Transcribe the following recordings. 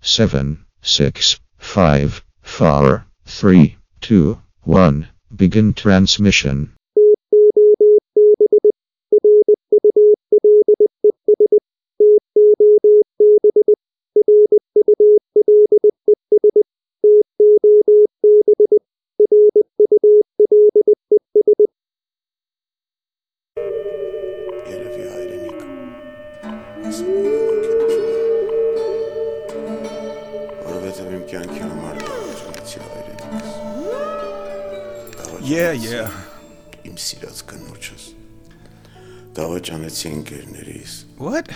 7, 6, 5, 4, 3, 2, 1. Begin transmission. Yeah. Իմ սիրած կնոջս դավաճանեցի ընկերներիս. What?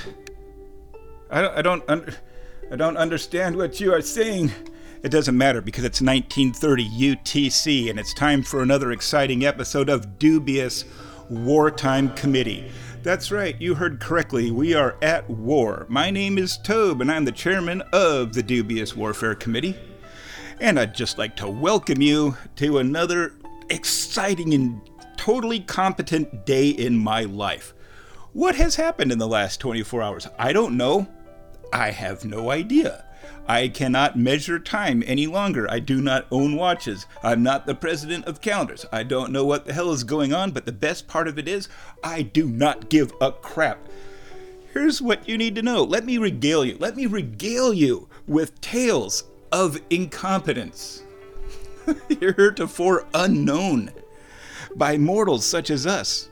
I don't understand what you are saying. It doesn't matter because it's 1930 UTC and it's time for another exciting episode of Dubious Wartime Committee. That's right, you heard correctly. We are at war. My name is Tobe and I'm the chairman of the Dubious Warfare Committee. And I'd just like to welcome you to another exciting and totally competent day in my life. What has happened in the last 24 hours? I don't know. I have no idea. I cannot measure time any longer. I do not own watches. I'm not the president of calendars. I don't know what the hell is going on, but the best part of it is I do not give a crap. Here's what you need to know. Let me regale you. Let me regale you with tales of incompetence. Heretofore unknown by mortals such as us.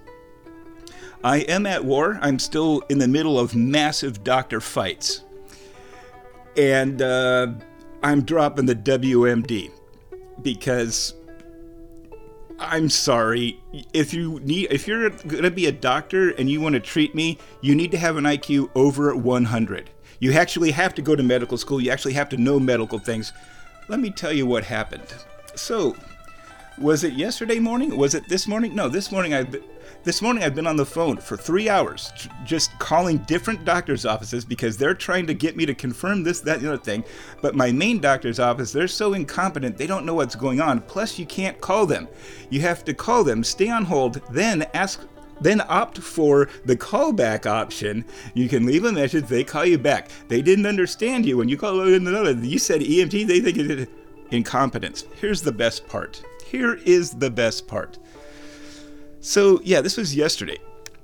I am at war. I'm still in the middle of massive doctor fights. And I'm dropping the WMD because I'm sorry. If you're going to be a doctor and you want to treat me, you need to have an IQ over 100. You actually have to go to medical school. You actually have to know medical things. Let me tell you what happened. So, was it yesterday morning? Was it this morning? No, this morning I've been on the phone for 3 hours, just calling different doctors' offices because they're trying to get me to confirm this, that, and the other thing. But my main doctor's office, they're so incompetent, they don't know what's going on. Plus, you can't call them. You have to call them, stay on hold, then opt for the callback option. You can leave a message, they call you back. They didn't understand you when you called another. You said EMT, they think it incompetence. Here's the best part. Here is the best part. So, yeah, this was yesterday.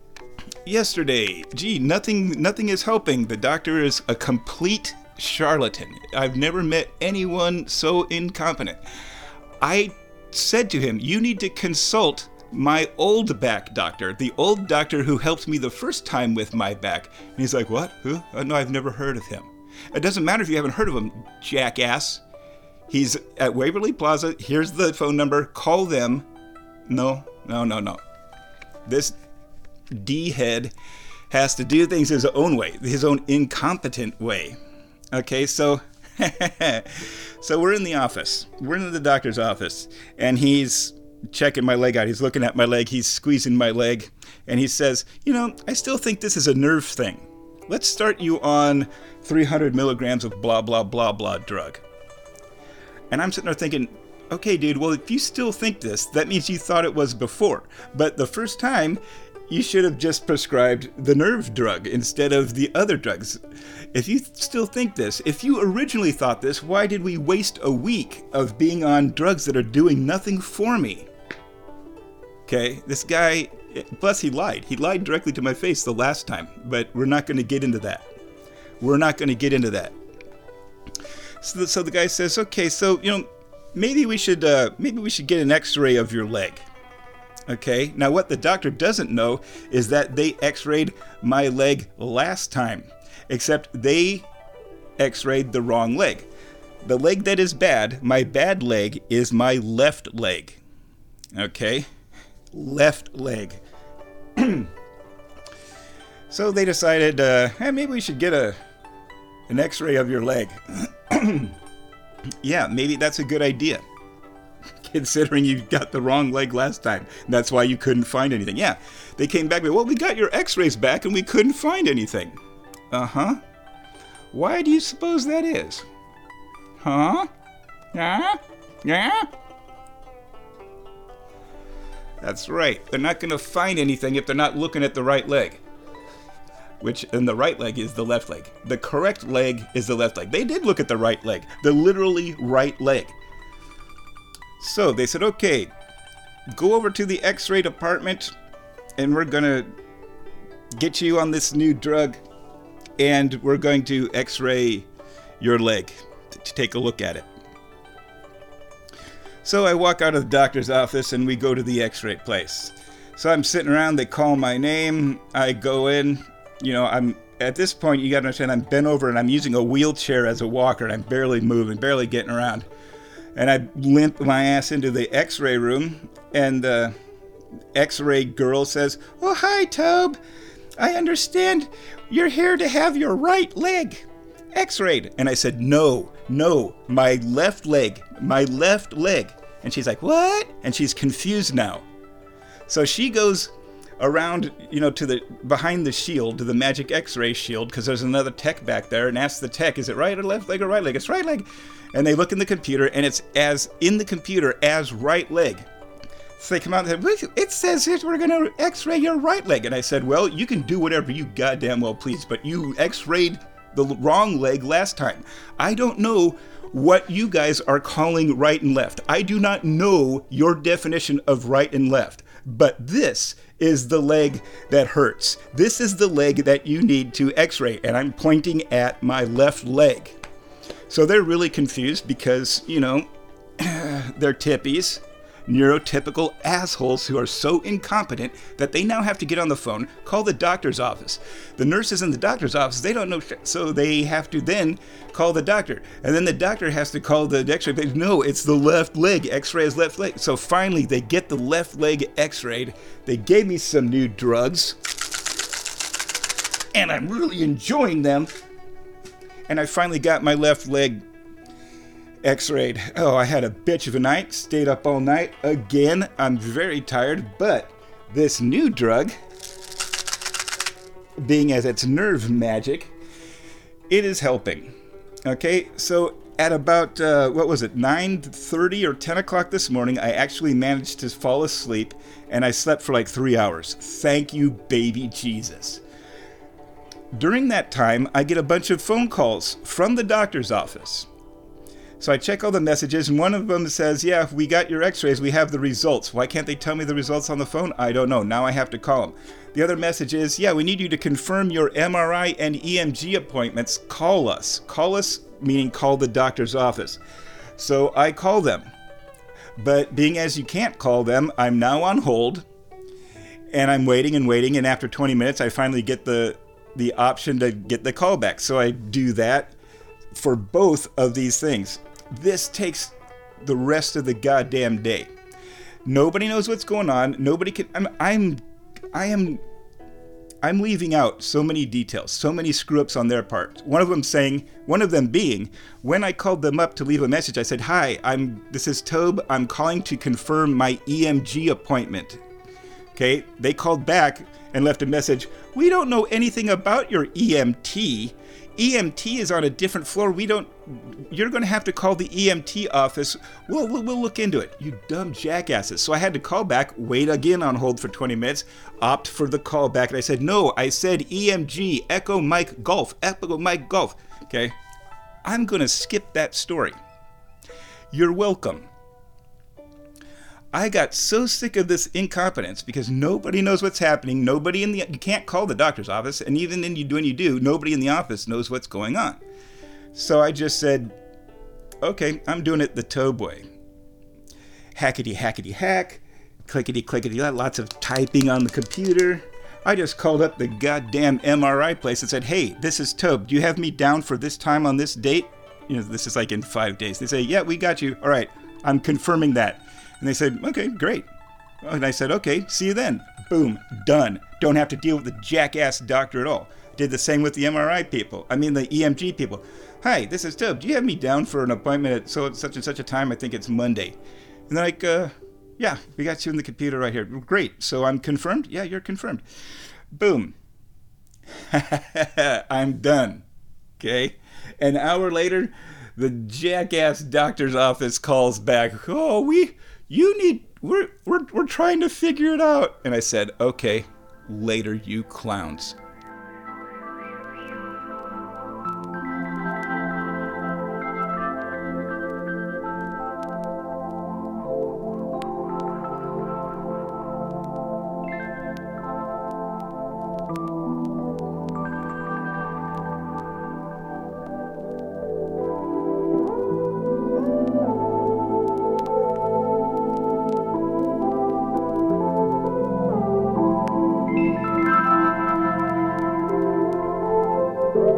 Gee, nothing is helping. The doctor is a complete charlatan. I've never met anyone so incompetent. I said to him, you need to consult my old back doctor, the old doctor who helped me the first time with my back. And he's like, what? Who? No, I've never heard of him. It doesn't matter if you haven't heard of him, jackass. He's at Waverly Plaza. Here's the phone number. Call them. No. This D-head has to do things his own way, his own incompetent way. Okay, so we're in the office. We're in the doctor's office, and he's checking my leg out. He's looking at my leg. He's squeezing my leg, and he says, I still think this is a nerve thing. Let's start you on 300 milligrams of blah, blah, blah, blah drug. And I'm sitting there thinking, okay, dude, well, if you still think this, that means you thought it was before. But the first time, you should have just prescribed the nerve drug instead of the other drugs. If you still think this, if you originally thought this, why did we waste a week of being on drugs that are doing nothing for me? Okay, this guy, plus he lied. He lied directly to my face the last time, but we're not going to get into that. So the guy says, okay, so, maybe we should get an x-ray of your leg. Okay, now what the doctor doesn't know is that they x-rayed my leg last time, except they x-rayed the wrong leg. The leg that is bad, my bad leg, is my left leg. Okay, left leg. So they decided, hey, maybe we should get an x-ray of your leg. Yeah, maybe that's a good idea, considering you got the wrong leg last time. That's why you couldn't find anything. Yeah, they came back with, well, we got your x-rays back and we couldn't find anything. Uh-huh. Why do you suppose that is? Huh? Yeah? That's right. They're not going to find anything if they're not looking at the right leg. and the right leg is the left leg. The correct leg is the left leg. They did look at the right leg, the literally right leg. So they said, okay, go over to the x-ray department and we're going to get you on this new drug and we're going to x-ray your leg to take a look at it. So I walk out of the doctor's office and we go to the x-ray place. So I'm sitting around, they call my name, I go in, I'm at this point, you gotta understand, I'm bent over and I'm using a wheelchair as a walker and I'm barely moving, barely getting around. And I limp my ass into the x-ray room and the x-ray girl says, "Oh, hi, Tobe. I understand you're here to have your right leg x-rayed." And I said, no, my left leg. And she's like, "What?" And she's confused now. So she goes around, to the behind the shield, to the magic x-ray shield, because there's another tech back there, and asks the tech, "Is it right or left leg or right leg?" "It's right leg." And they look in the computer, and it's as in the computer as right leg. So they come out and say, "It says here we're going to x-ray your right leg." And I said, "Well, you can do whatever you goddamn well please, but you x-rayed the wrong leg last time. I don't know what you guys are calling right and left. I do not know your definition of right and left. But this is the leg that hurts. This is the leg that you need to x-ray." And I'm pointing at my left leg. So they're really confused because, they're tippies, neurotypical assholes who are so incompetent that they now have to get on the phone, call the doctor's office. The nurses in the doctor's office, they don't know shit, so they have to then call the doctor. And then the doctor has to call the x-ray. No, it's the left leg. X-ray is left leg. So finally, they get the left leg x-rayed. They gave me some new drugs, and I'm really enjoying them. And I finally got my left leg x-rayed. Oh, I had a bitch of a night, stayed up all night. Again, I'm very tired, but this new drug, being as it's nerve magic, it is helping. Okay, so at about, 9:30 or 10 o'clock this morning, I actually managed to fall asleep, and I slept for like 3 hours. Thank you, baby Jesus. During that time, I get a bunch of phone calls from the doctor's office. So I check all the messages, and one of them says, "Yeah, we got your x-rays, we have the results." Why can't they tell me the results on the phone? I don't know. Now I have to call them. The other message is, "Yeah, we need you to confirm your MRI and EMG appointments. Call us." Call us, meaning call the doctor's office. So I call them. But being as you can't call them, I'm now on hold, and I'm waiting, and after 20 minutes, I finally get the option to get the call back. So I do that for both of these things. This takes the rest of the goddamn day. Nobody knows what's going on. Nobody can. I'm leaving out so many details, so many screw-ups on their part. One of them being, when I called them up to leave a message, I said, "Hi, this is Tobe. I'm calling to confirm my EMG appointment." Okay, they called back and left a message. "We don't know anything about your EMT. EMT is on a different floor. You're going to have to call the EMT office. We'll look into it." You dumb jackasses. So I had to call back, wait again on hold for 20 minutes, opt for the call back. And I said, "No, I said EMG, Echo Mike Golf, Echo Mike Golf." Okay, I'm going to skip that story. You're welcome. I got so sick of this incompetence because nobody knows what's happening. You can't call the doctor's office, and even when you do, nobody in the office knows what's going on. So I just said, okay, I'm doing it the Tobe way. Hackety hackety hack, clickety clickety, lots of typing on the computer. I just called up the goddamn MRI place and said, "Hey, this is Tobe. Do you have me down for this time on this date?" This is like in 5 days. They say, "Yeah, we got you. All right, I'm confirming that." And they said, "Okay, great." And I said, "Okay, see you then." Boom, done. Don't have to deal with the jackass doctor at all. Did the same with the the EMG people. "Hi, this is Tobe. Do you have me down for an appointment at such and such a time? I think it's Monday." And they're like, "Yeah, we got you in the computer right here." "Great, so I'm confirmed?" "Yeah, you're confirmed." Boom. I'm done. Okay? An hour later, the jackass doctor's office calls back. "Oh, we're trying to figure it out." And I said, "Okay, later, you clowns."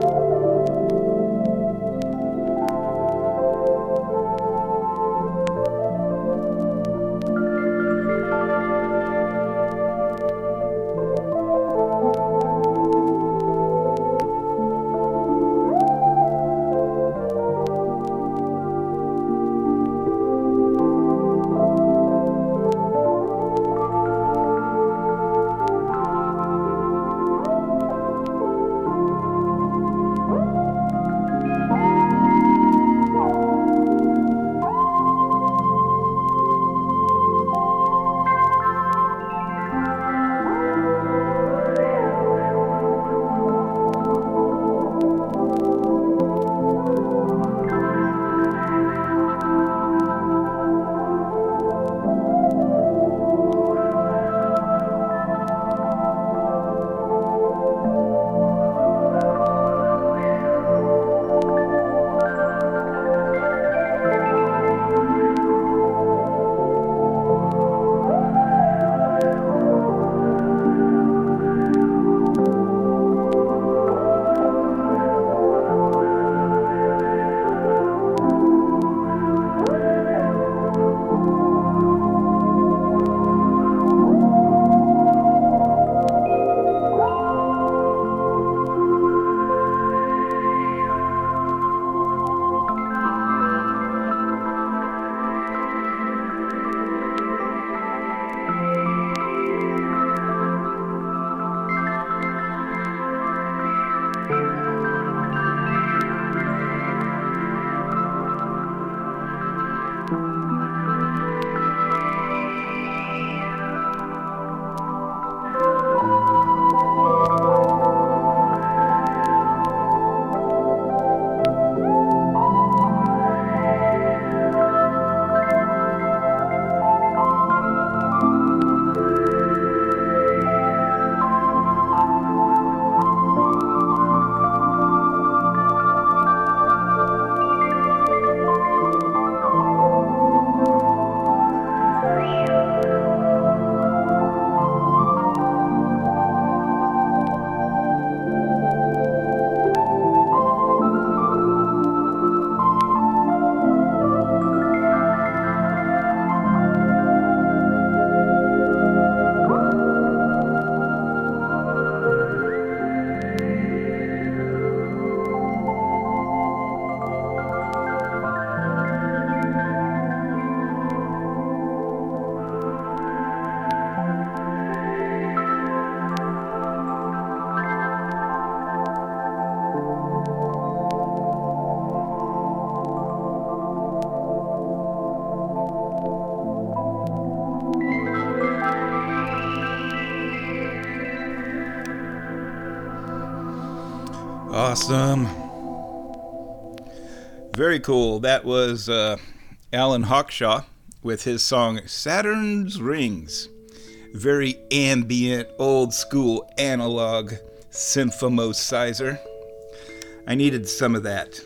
Awesome. Very cool. That was Alan Hawkshaw with his song Saturn's Rings. Very ambient, old school, analog synthomosizer. I needed some of that.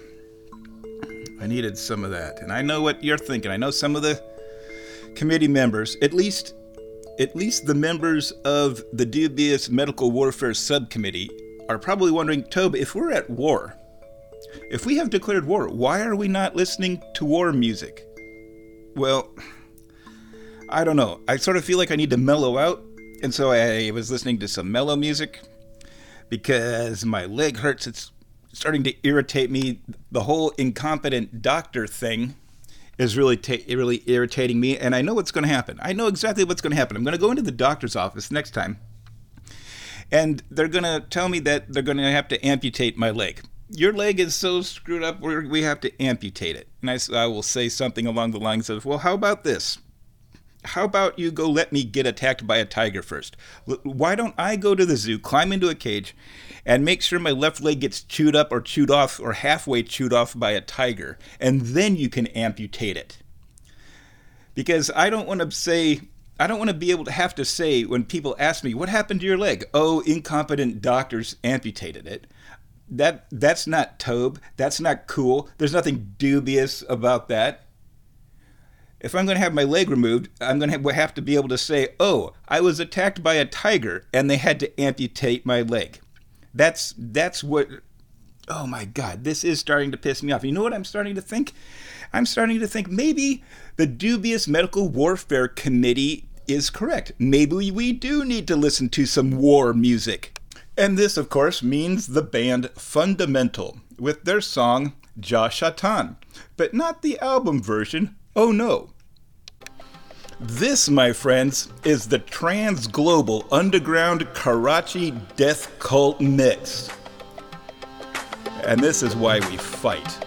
And I know what you're thinking. I know some of the committee members, at least the members of the dubious medical warfare subcommittee, are probably wondering, Tobe, if we're at war, if we have declared war, why are we not listening to war music? Well, I don't know. I sort of feel like I need to mellow out, and so I was listening to some mellow music because my leg hurts. It's starting to irritate me. The whole incompetent doctor thing is really irritating me, and I know what's going to happen. I know exactly what's going to happen. I'm going to go into the doctor's office next time, and they're going to tell me that they're going to have to amputate my leg. Your leg is so screwed up, we have to amputate it. And I will say something along the lines of, well, how about this? How about you go let me get attacked by a tiger first? Why don't I go to the zoo, climb into a cage, and make sure my left leg gets chewed up or chewed off or halfway chewed off by a tiger, and then you can amputate it. Because I don't want to be able to have to say when people ask me, what happened to your leg? Oh, incompetent doctors amputated it. That's not Tobe. That's not cool. There's nothing dubious about that. If I'm going to have my leg removed, I'm going to have to be able to say, oh, I was attacked by a tiger and they had to amputate my leg. That's what Oh my God, this is starting to piss me off. You know what I'm starting to think? I'm starting to think maybe the Dubious Medical Warfare Committee is correct. Maybe we do need to listen to some war music. And this, of course, means the band Fundamental with their song Jah Shaitan, but not the album version. Oh no. This, my friends, is the trans-global underground Karachi death cult mix. And this is why we fight.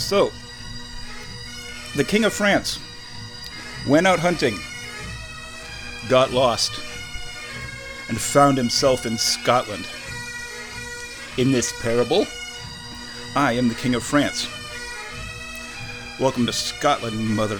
So, the King of France went out hunting, got lost, and found himself in Scotland. In this parable, I am the King of France. Welcome to Scotland, mother...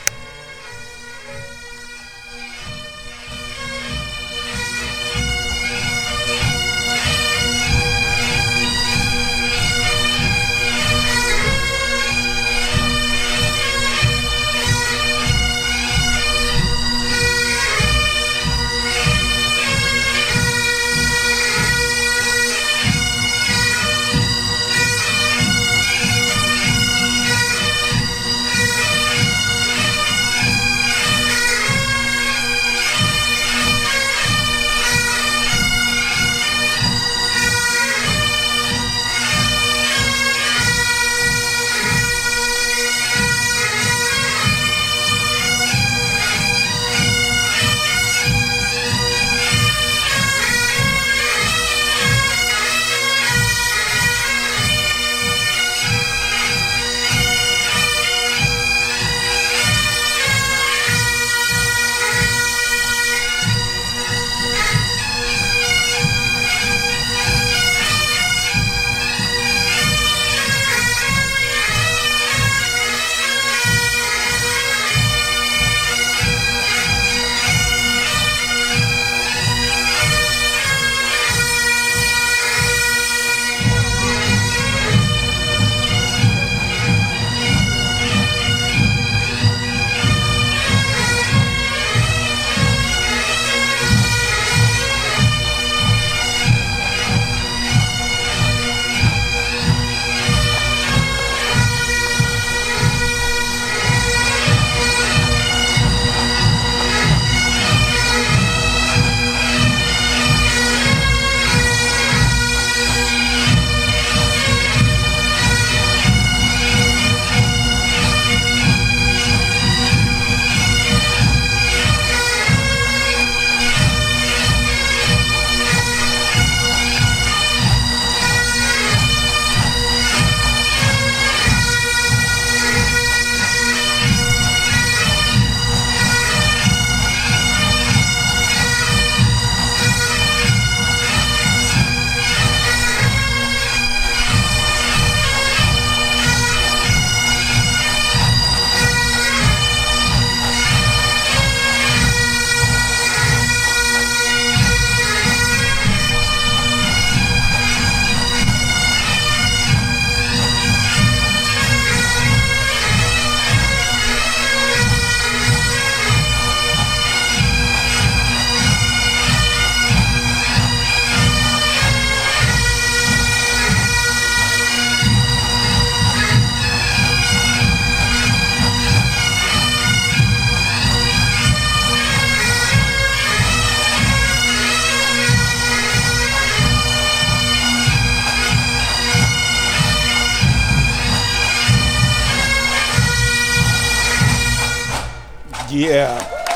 Yeah.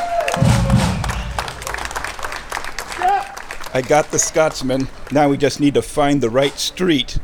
I got the Scotsman. Now we just need to find the right street.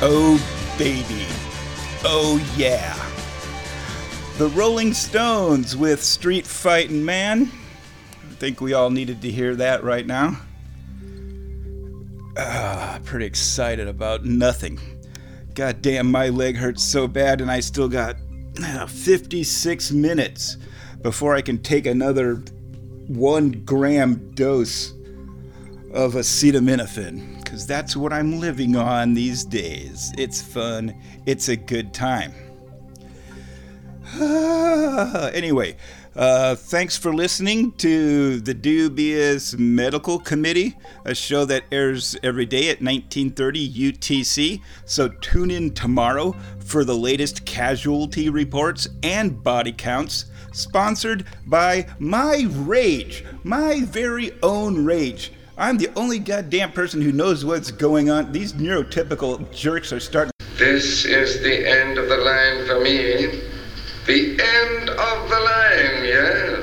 Oh, baby. Oh, yeah. The Rolling Stones with Street Fightin' Man. I think we all needed to hear that right now. Pretty excited about nothing. Goddamn, my leg hurts so bad, and I still got 56 minutes before I can take another 1 gram dose of acetaminophen, because that's what I'm living on these days. It's fun. It's a good time. Anyway, thanks for listening to the Dubious Medical Committee, a show that airs every day at 1930 UTC. So tune in tomorrow for the latest casualty reports and body counts, sponsored by my Rage, my very own Rage. I'm the only goddamn person who knows what's going on. These neurotypical jerks are starting. This is the end of the line for me. The end of the line, yes.